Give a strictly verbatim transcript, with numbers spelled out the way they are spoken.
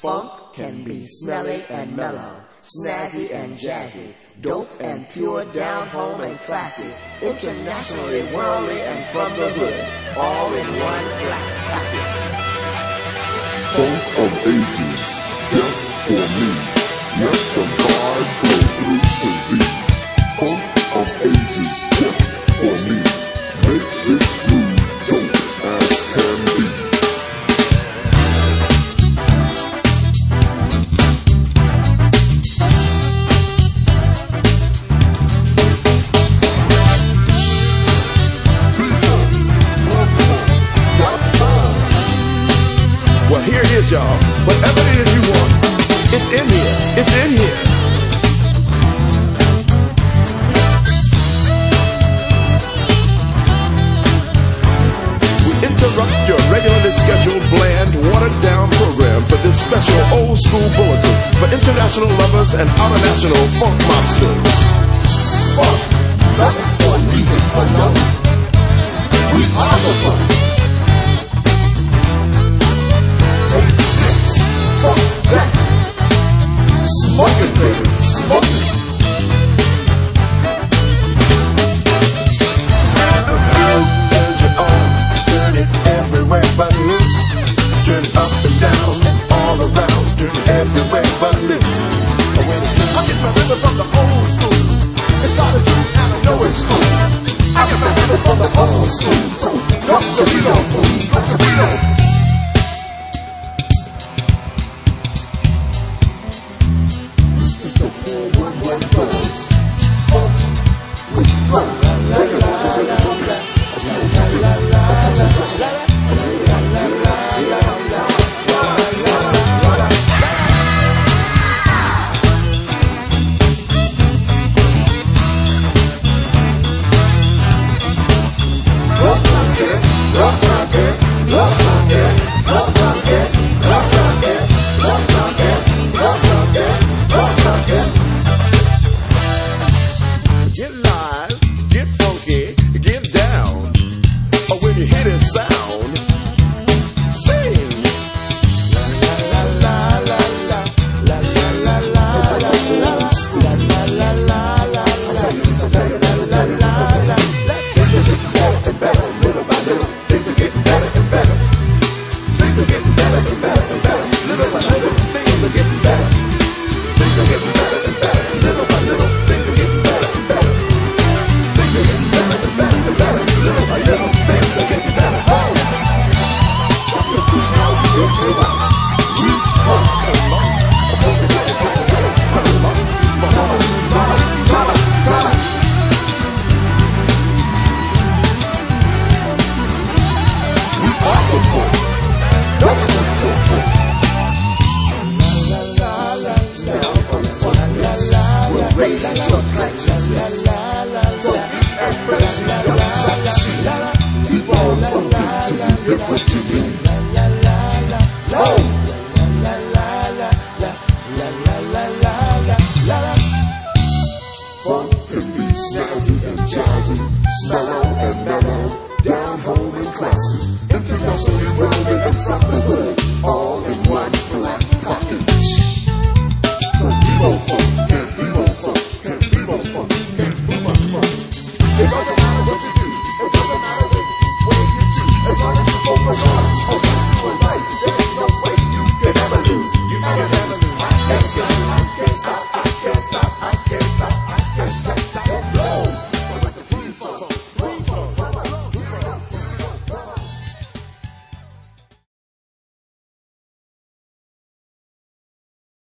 Funk can be smelly and mellow, snazzy and jazzy, dope and pure, down home and classy, internationally worldly and from the hood, all in one black package. Funk of ages, death for me, let the vibe flow through to thee. Funk of ages, death for me, make this groove dope as can be. Well, here it is, y'all. Whatever it is you want, it's in here. It's in here. We interrupt your regularly scheduled, bland, watered-down program for this special old-school bulletin for international lovers and outer-national funk mobsters. Funk, not for leave it alone. We are the funk. Talk that. Smoking, baby, smoking. The groove turns you on, turn it everywhere but loose. Turn it up and down, all around, turn it everywhere but loose. I get my rhythm from the old school. It's got a tune and I know it's cool. I get my rhythm from the old school. So, got to be on, got to be on.